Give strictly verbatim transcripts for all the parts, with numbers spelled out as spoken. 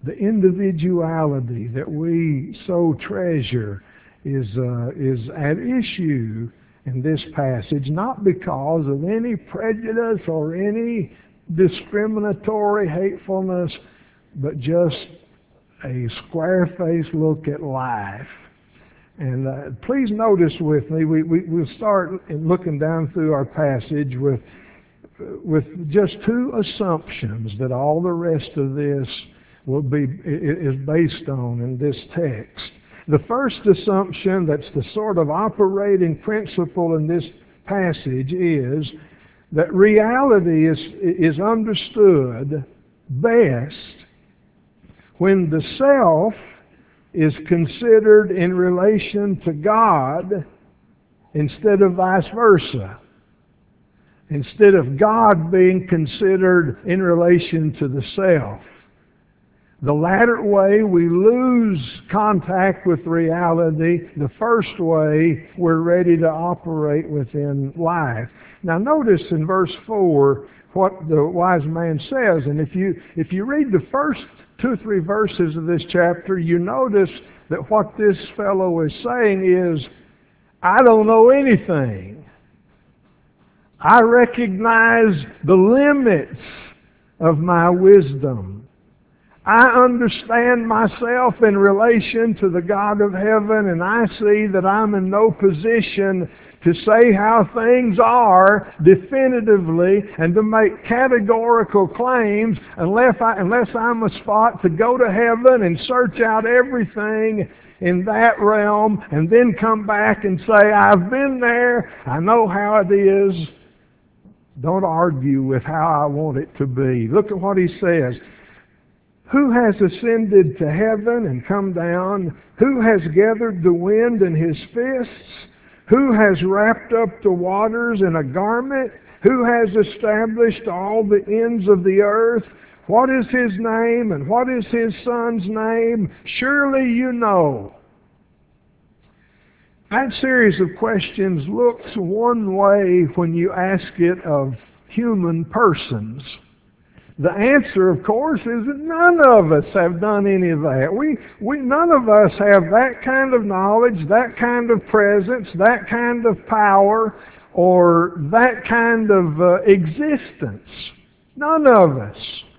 the individuality that we so treasure is uh, is at issue in this passage, not because of any prejudice or any discriminatory hatefulness, but just a square-faced look at life. And uh, please notice with me, we, we, we'll start in looking down through our passage with, with just two assumptions that all the rest of this will be is based on in this text. The first assumption, that's the sort of operating principle in this passage, is that reality is, is understood best when the self is considered in relation to God instead of vice versa. Instead of God being considered in relation to the self. The latter way, we lose contact with reality. The first way, we're ready to operate within life. Now notice in verse four what the wise man says. And if you, if you read the first two or three verses of this chapter, you notice that what this fellow is saying is, I don't know anything. I recognize the limits of my wisdom. I understand myself in relation to the God of heaven, and I see that I'm in no position to say how things are definitively and to make categorical claims unless, I, unless I'm a spot to go to heaven and search out everything in that realm and then come back and say, I've been there, I know how it is. Don't argue with how I want it to be. Look at what he says. Who has ascended to heaven and come down? Who has gathered the wind in his fists? Who has wrapped up the waters in a garment? Who has established all the ends of the earth? What is his name and what is his son's name? Surely you know. That series of questions looks one way when you ask it of human persons. The answer, of course, is that none of us have done any of that. We, we, none of us have that kind of knowledge, that kind of presence, that kind of power, or that kind of uh, existence. None of us.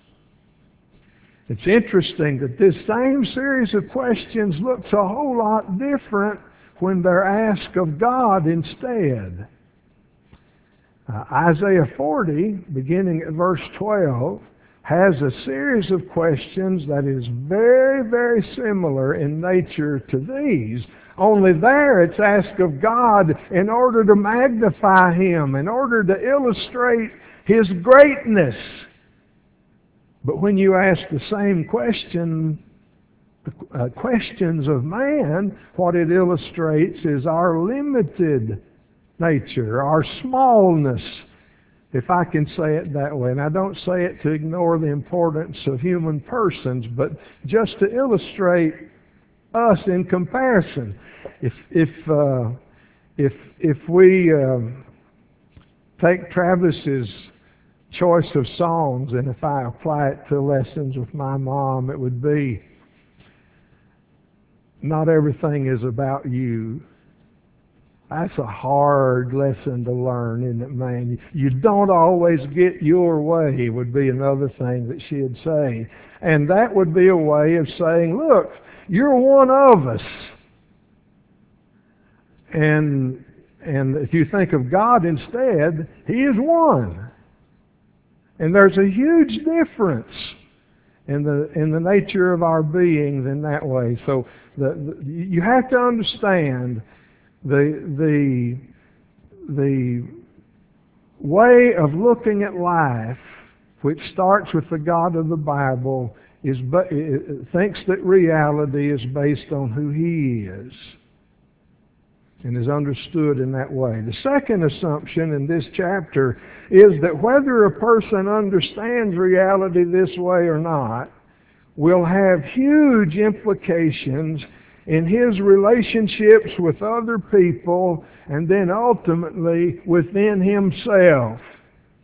It's interesting that this same series of questions looks a whole lot different when they're asked of God instead. Uh, Isaiah forty, beginning at verse twelve, has a series of questions that is very, very similar in nature to these. Only there it's asked of God in order to magnify Him, in order to illustrate His greatness. But when you ask the same question, uh, questions of man, what it illustrates is our limited nature, our smallness, if I can say it that way. And I don't say it to ignore the importance of human persons, but just to illustrate us in comparison. If if uh, if if we uh, take Travis's choice of songs, and if I apply it to lessons with my mom, it would be, not everything is about you. That's a hard lesson to learn, isn't it, man? You don't always get your way would be another thing that she'd say. And that would be a way of saying, look, you're one of us. And, and if you think of God instead, He is one. And there's a huge difference in the, in the nature of our beings in that way. So the, the, you have to understand The, the, the way of looking at life, which starts with the God of the Bible, is thinks that reality is based on who He is and is understood in that way. The second assumption in this chapter is that whether a person understands reality this way or not will have huge implications in his relationships with other people, and then ultimately within himself.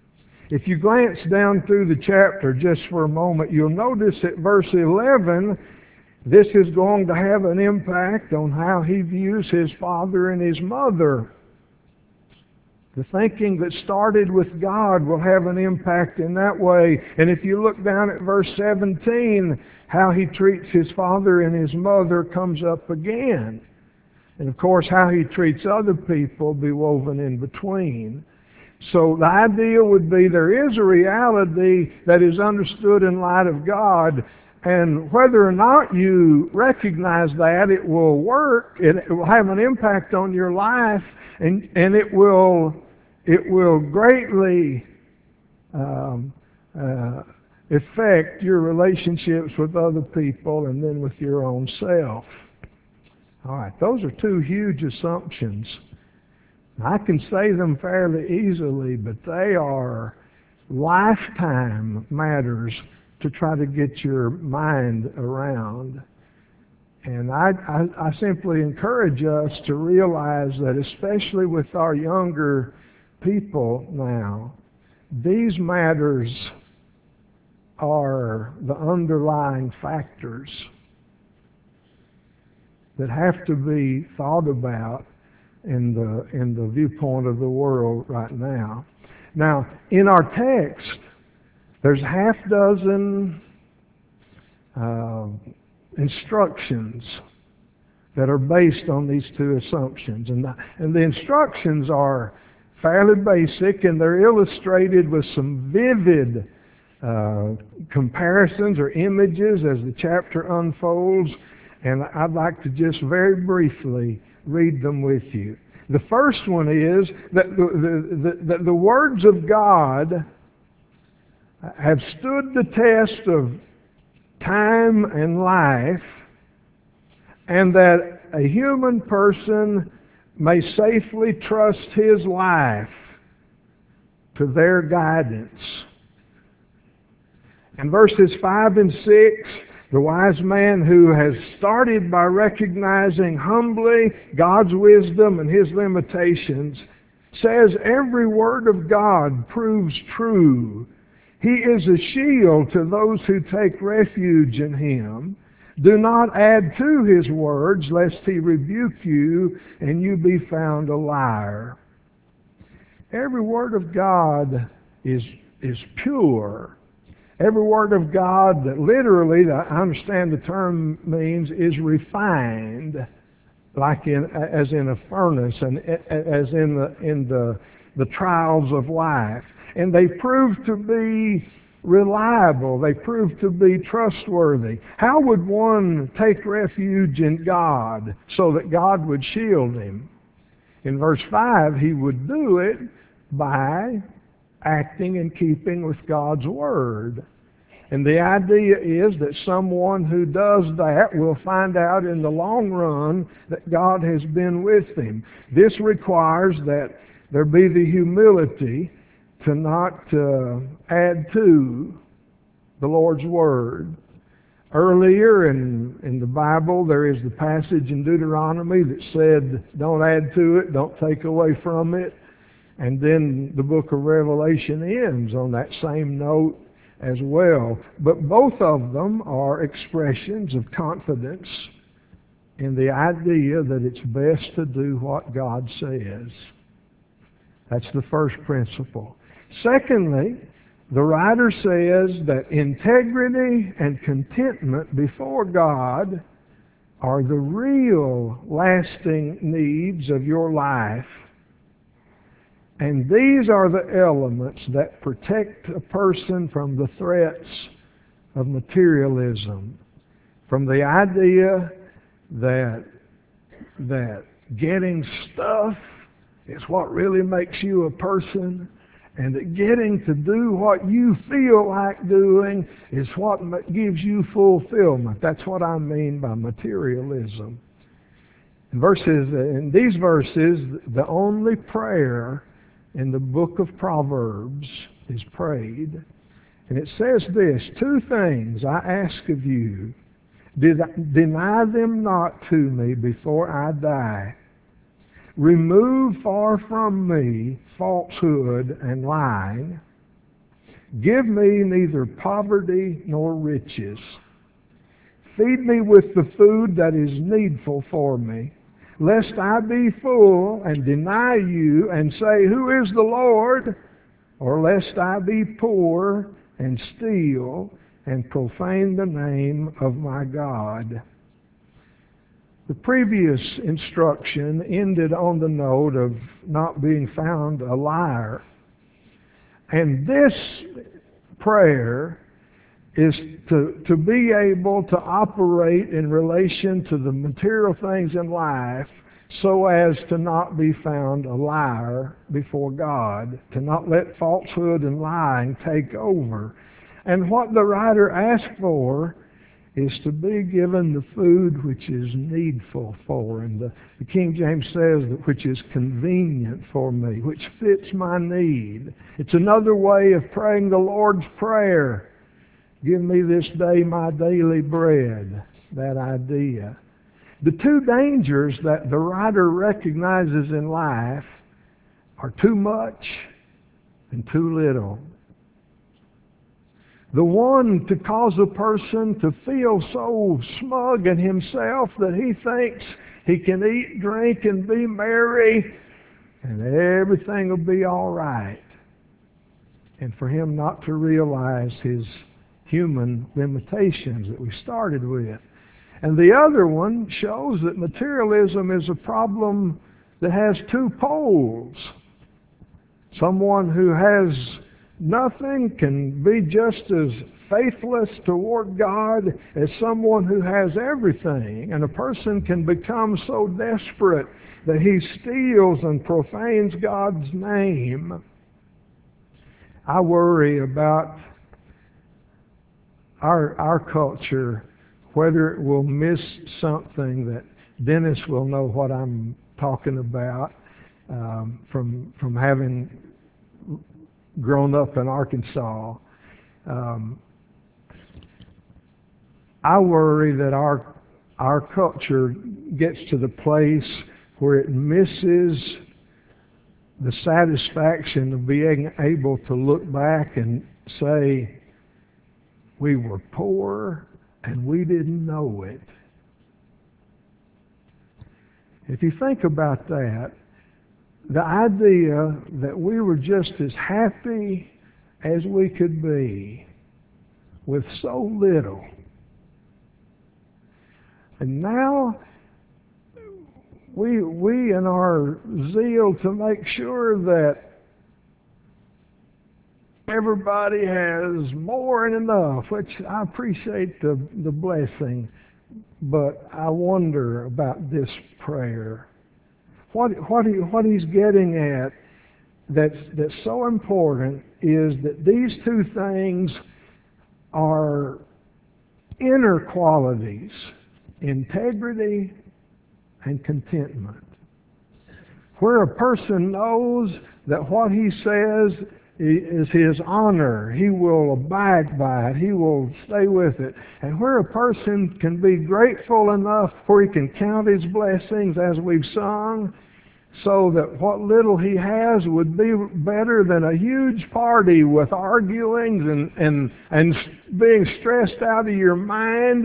If you glance down through the chapter just for a moment, you'll notice at verse eleven, this is going to have an impact on how he views his father and his mother. The thinking that started with God will have an impact in that way. And if you look down at verse seventeen, how he treats his father and his mother comes up again. And of course, how he treats other people be woven in between. So the idea would be there is a reality that is understood in light of God, and whether or not you recognize that, it will work, it, it will have an impact on your life, and, and it will it will greatly um, uh, affect your relationships with other people and then with your own self. All right, those are two huge assumptions. I can say them fairly easily, but they are lifetime matters to try to get your mind around. And I, I, I simply encourage us to realize that, especially with our younger people now, these matters are the underlying factors that have to be thought about in the in the viewpoint of the world right now. Now, in our text, there's half dozen uh, instructions that are based on these two assumptions, and the, and the instructions are fairly basic, and they're illustrated with some vivid uh, comparisons or images as the chapter unfolds. And I'd like to just very briefly read them with you. The first one is that the, the, the, the, the words of God have stood the test of time and life, and that a human person may safely trust his life to their guidance. In verses five and six, the wise man who has started by recognizing humbly God's wisdom and his limitations says every word of God proves true. He is a shield to those who take refuge in him. Do not add to his words, lest he rebuke you and you be found a liar. Every word of God is, is pure. Every word of God that literally, I understand the term means, is refined, like in as in a furnace and as in the in the the trials of life. And they prove to be reliable. They prove to be trustworthy. How would one take refuge in God so that God would shield him? In verse five, he would do it by acting and keeping with God's Word. And the idea is that someone who does that will find out in the long run that God has been with him. This requires that there be the humility to not uh, add to the Lord's Word. Earlier in, in the Bible, there is the passage in Deuteronomy that said, don't add to it, don't take away from it. And then the book of Revelation ends on that same note as well. But both of them are expressions of confidence in the idea that it's best to do what God says. That's the first principle. Secondly, the writer says that integrity and contentment before God are the real lasting needs of your life. And these are the elements that protect a person from the threats of materialism, from the idea that, that getting stuff is what really makes you a person, and that getting to do what you feel like doing is what gives you fulfillment. That's what I mean by materialism. In verses, in these verses, the only prayer in the book of Proverbs is prayed. And it says this, two things I ask of you, deny them not to me before I die. Remove far from me falsehood and lying. Give me neither poverty nor riches. Feed me with the food that is needful for me, lest I be full and deny you and say, Who is the Lord? Or lest I be poor and steal and profane the name of my God. The previous instruction ended on the note of not being found a liar. And this prayer is to, to be able to operate in relation to the material things in life so as to not be found a liar before God, to not let falsehood and lying take over. And what the writer asked for is to be given the food which is needful for him. The, the King James says that which is convenient for me, which fits my need. It's another way of praying the Lord's Prayer. Give me this day my daily bread. That idea. The two dangers that the writer recognizes in life are too much and too little. The one to cause a person to feel so smug in himself that he thinks he can eat, drink, and be merry, and everything will be all right. And for him not to realize his human limitations that we started with. And the other one shows that materialism is a problem that has two poles. Someone who has nothing can be just as faithless toward God as someone who has everything. And a person can become so desperate that he steals and profanes God's name. I worry about our, our culture, whether it will miss something that Dennis will know what I'm talking about um, from, from having grown up in Arkansas. Um, I worry that our our culture gets to the place where it misses the satisfaction of being able to look back and say, we were poor and we didn't know it. If you think about that, the idea that we were just as happy as we could be with so little. And now, we, we in our zeal to make sure that everybody has more than enough, which I appreciate the, the blessing, but I wonder about this prayer. What, what, he, what he's getting at that's, that's so important is that these two things are inner qualities, integrity and contentment. Where a person knows that what he says is his honor, he will abide by it, he will stay with it. And where a person can be grateful enough where he can count his blessings as we've sung, so that what little he has would be better than a huge party with arguings and, and, and being stressed out of your mind,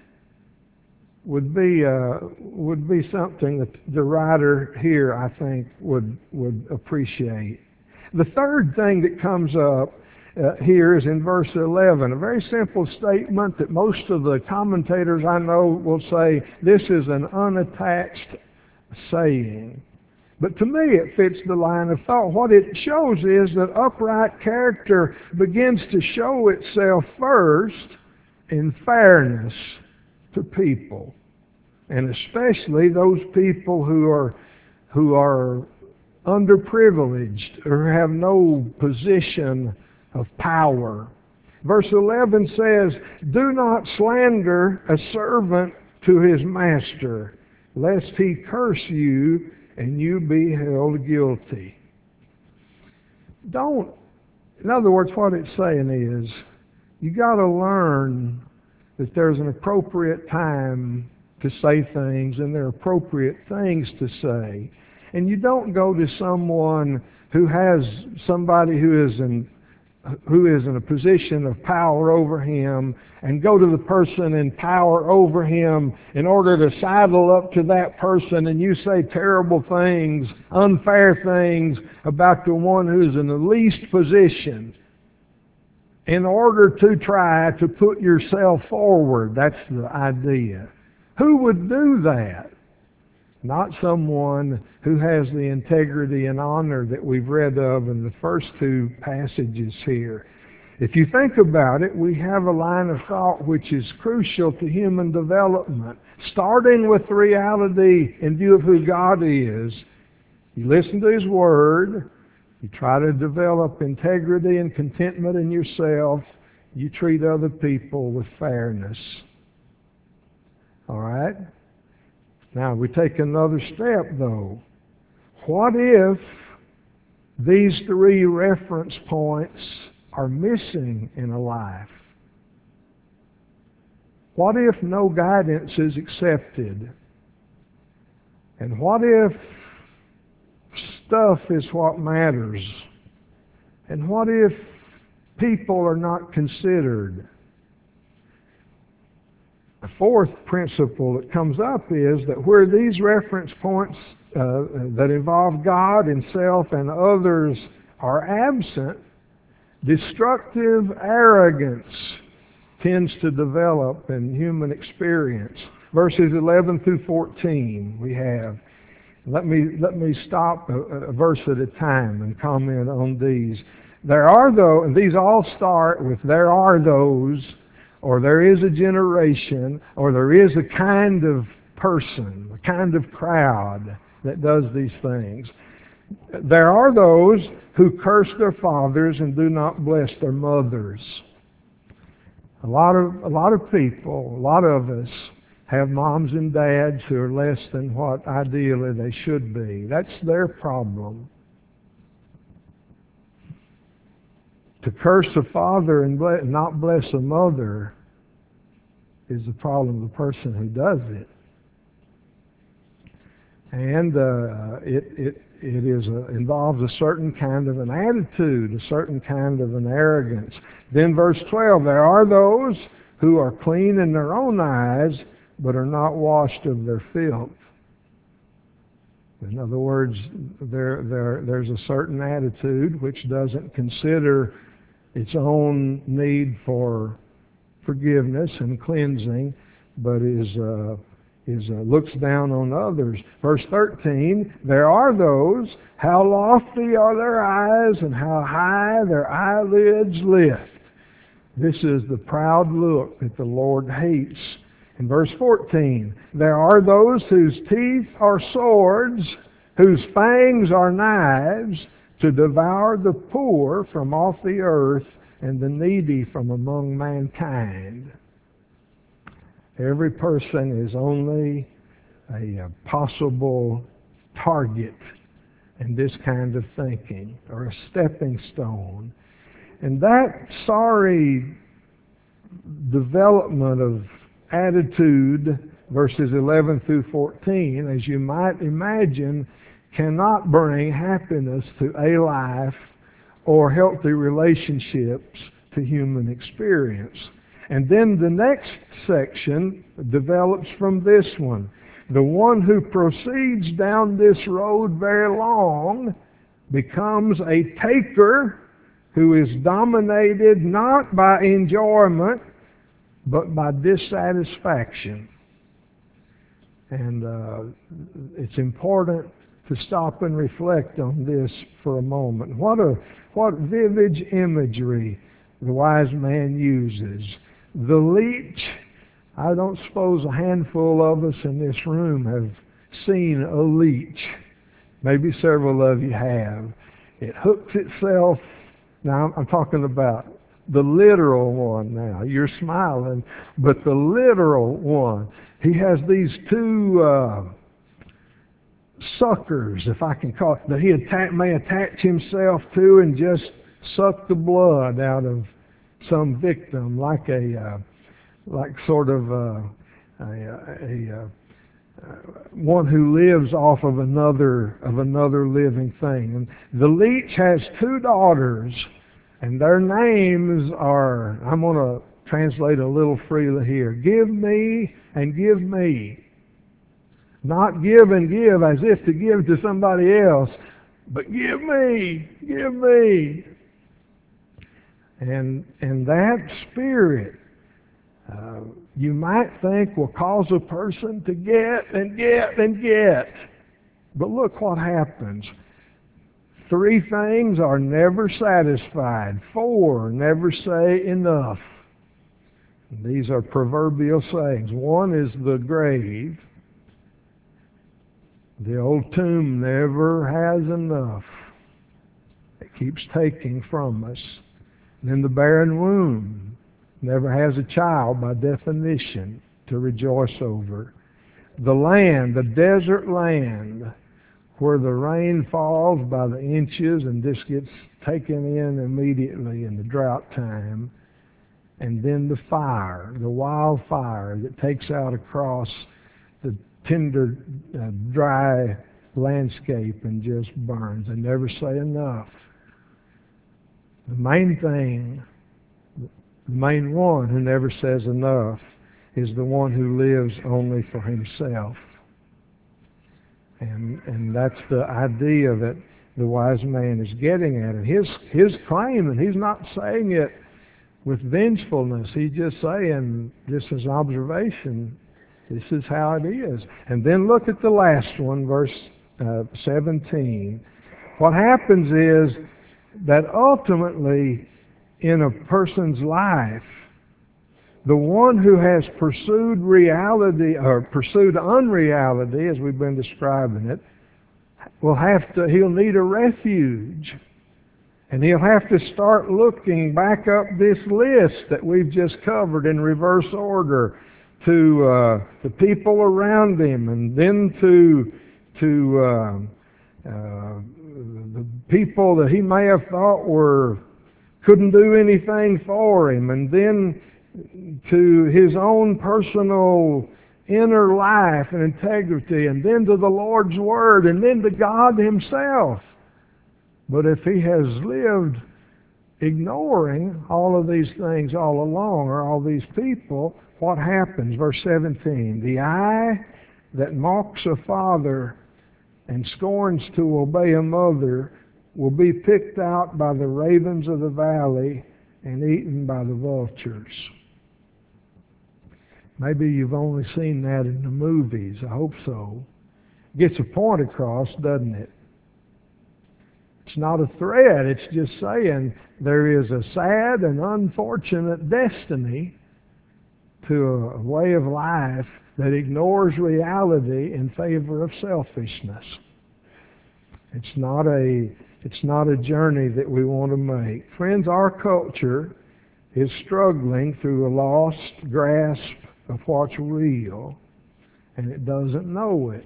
would be uh, would be something that the writer here, I think, would would appreciate. The third thing that comes up uh, here is in verse eleven, a very simple statement that most of the commentators I know will say this is an unattached saying. But to me it fits the line of thought. What it shows is that upright character begins to show itself first in fairness to people, and especially those people who are who are underprivileged or have no position of power. Verse eleven says, "Do not slander a servant to his master, lest he curse you and you be held guilty." Don't, in other words, what it's saying is, you got to learn that there's an appropriate time to say things and there are appropriate things to say. And you don't go to someone who has somebody who is in who is in a position of power over him and go to the person in power over him in order to sidle up to that person, and you say terrible things, unfair things about the one who's in the least position in order to try to put yourself forward. That's the idea. Who would do that? Not someone who has the integrity and honor that we've read of in the first two passages here. If you think about it, we have a line of thought which is crucial to human development. Starting with the reality in view of who God is, you listen to His Word, you try to develop integrity and contentment in yourself, you treat other people with fairness. All right? Now, we take another step, though. What if these three reference points are missing in a life? What if no guidance is accepted? And what if stuff is what matters? And what if people are not considered? The fourth principle that comes up is that where these reference points uh, that involve God and self and others are absent, destructive arrogance tends to develop in human experience. Verses eleven through fourteen we have. Let me, let me stop a, a verse at a time and comment on these. There are those, and these all start with there are those, or there is a generation, or there is a kind of person, a kind of crowd that does these things. There are those who curse their fathers and do not bless their mothers. A lot of, a lot of people, a lot of us, have moms and dads who are less than what ideally they should be. That's their problem. To curse a father and not bless a mother is the problem of the person who does it. And uh, it, it, it is a, involves a certain kind of an attitude, a certain kind of an arrogance. Then verse twelve, there are those who are clean in their own eyes, but are not washed of their filth. In other words, there, there, there's a certain attitude which doesn't consider its own need for forgiveness and cleansing, but is uh, is uh, looks down on others. Verse thirteen, there are those, how lofty are their eyes and how high their eyelids lift. This is the proud look that the Lord hates. In verse fourteen, there are those whose teeth are swords, whose fangs are knives, to devour the poor from off the earth and the needy from among mankind. Every person is only a, a possible target in this kind of thinking, or a stepping stone. And that sorry development of attitude, verses eleven through fourteen, as you might imagine, cannot bring happiness to a life or healthy relationships to human experience. And then the next section develops from this one. The one who proceeds down this road very long becomes a taker who is dominated not by enjoyment, but by dissatisfaction. And uh, it's important to stop and reflect on this for a moment. What a what vivid imagery the wise man uses. The leech, I don't suppose a handful of us in this room have seen a leech. Maybe several of you have. It hooks itself. Now I'm talking about the literal one now. You're smiling, but the literal one. He has these two uh, suckers, if I can call it, that he atta- may attach himself to and just suck the blood out of some victim, like a, uh, like sort of a, a, a, a uh, one who lives off of another of another living thing. And the leech has two daughters, And their names are, I'm going to translate a little freely here. Give me and give me. Not give and give as if to give to somebody else, but give me, give me. And, and that spirit, uh, you might think will cause a person to get and get and get. But look what happens. Three things are never satisfied. Four never say enough. These are proverbial sayings. One is the grave. The old tomb never has enough. It keeps taking from us. And then the barren womb never has a child by definition to rejoice over. The land, the desert land, where the rain falls by the inches and this gets taken in immediately in the drought time. And then the fire, the wildfire that takes out across the tender, uh, dry landscape and just burns. They never say enough. The main thing, the main one who never says enough is the one who lives only for himself. And, and that's the idea that the wise man is getting at. And his, his claim, and he's not saying it with vengefulness. He's just saying, this is observation. This is how it is. And then look at the last one, verse uh, seventeen. What happens is that ultimately in a person's life, the one who has pursued reality, or pursued unreality, as we've been describing it, will have to, he'll need a refuge. And he'll have to start looking back up this list that we've just covered in reverse order to uh, the people around him, and then to to uh, uh, the people that he may have thought were couldn't do anything for him, and then to his own personal inner life and integrity, and then to the Lord's Word, and then to God Himself. But if he has lived ignoring all of these things all along, or all these people, what happens? Verse seventeen, the eye that mocks a father and scorns to obey a mother will be picked out by the ravens of the valley and eaten by the vultures. Maybe you've only seen that in the movies. I hope so. Gets a point across, doesn't it? It's not a threat. It's just saying there is a sad and unfortunate destiny to a way of life that ignores reality in favor of selfishness. It's not a, it's not a journey that we want to make. Friends, our culture is struggling through a lost grasp of what's real, and it doesn't know it.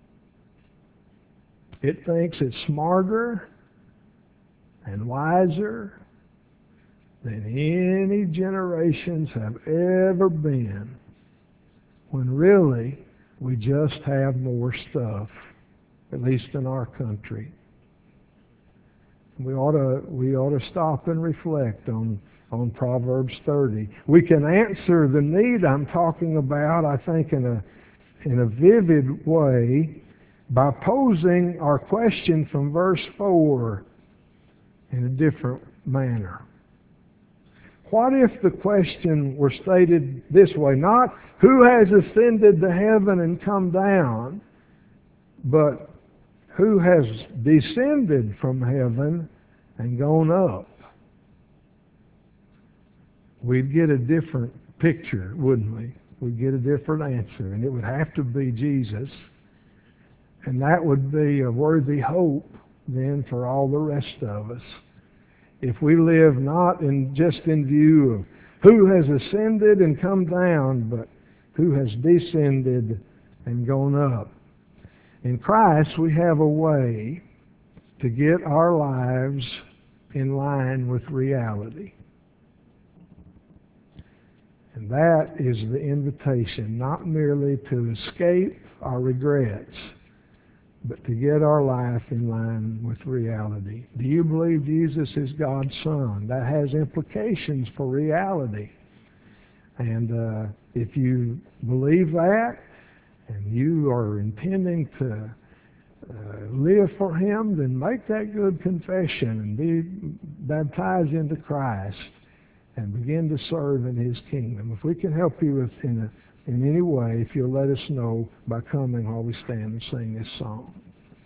It thinks it's smarter and wiser than any generations have ever been, when really we just have more stuff, at least in our country. We ought to we ought to stop and reflect on on Proverbs thirty. We can answer the need I'm talking about, I think, in a in a vivid way by posing our question from verse four in a different manner. What if the question were stated this way? Not who has ascended to heaven and come down, but who has descended from heaven and gone up? We'd get a different picture, wouldn't we? We'd get a different answer, and it would have to be Jesus. And that would be a worthy hope then for all the rest of us. If we live not in just in view of who has ascended and come down, but who has descended and gone up. In Christ, we have a way to get our lives in line with reality. And that is the invitation, not merely to escape our regrets, but to get our life in line with reality. Do you believe Jesus is God's Son? That has implications for reality. And uh, if you believe that, and you are intending to uh, live for Him, then make that good confession and be baptized into Christ and begin to serve in His kingdom. If we can help you with in, a, in any way, if you'll let us know by coming while we stand and sing this song.